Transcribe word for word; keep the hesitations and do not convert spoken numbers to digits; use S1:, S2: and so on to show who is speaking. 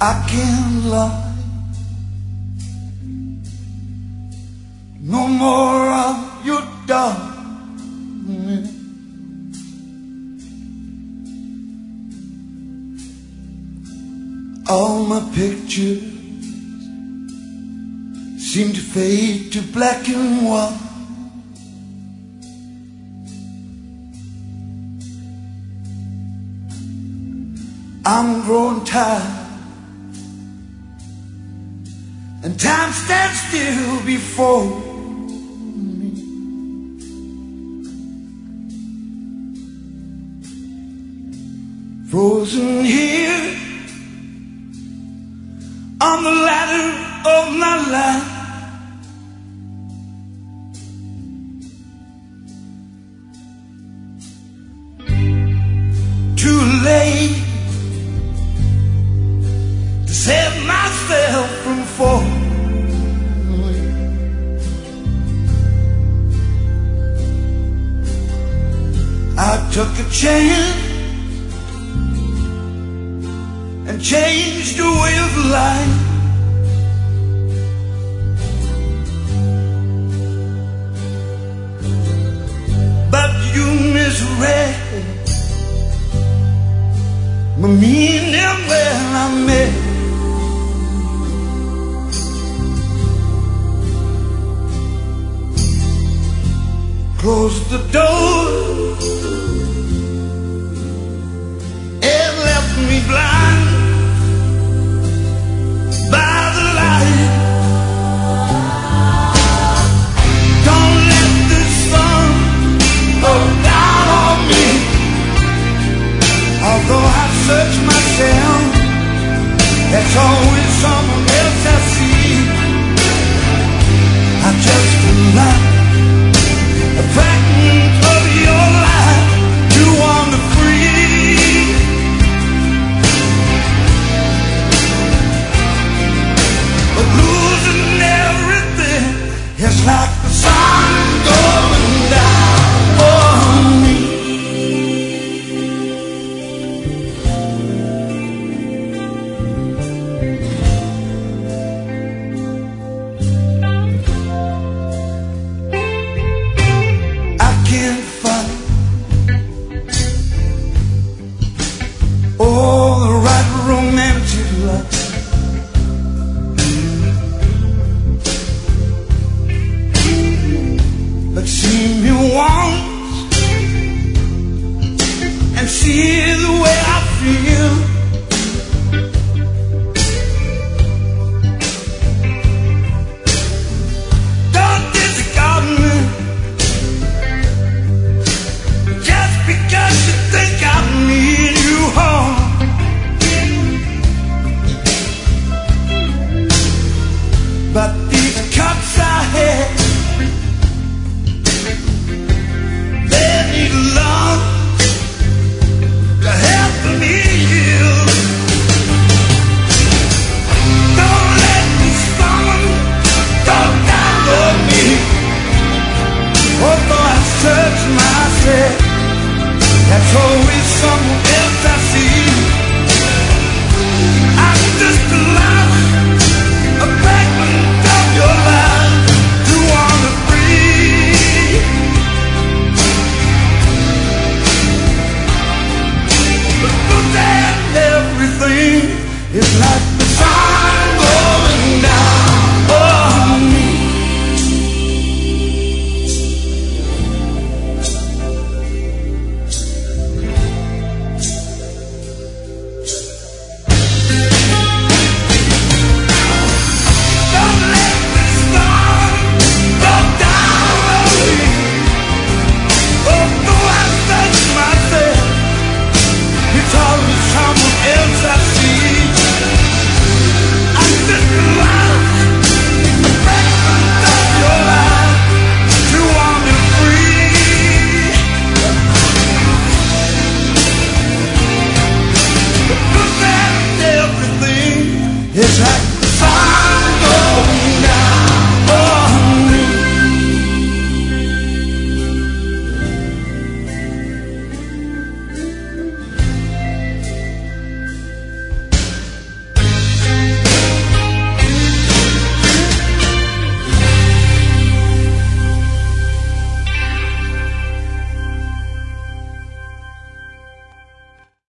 S1: I can't lie. No more of your darling. All my pictures seem to fade to black and white. I'm growing tired, and time stands still before me. Frozen here on the ladder of my life, too late to save myself from falling. I took a chance and changed the way of life. But you misread my meaning when I met. Closed the door and left me blind by the light. Don't let the sun go down on me. Although I search myself, that's always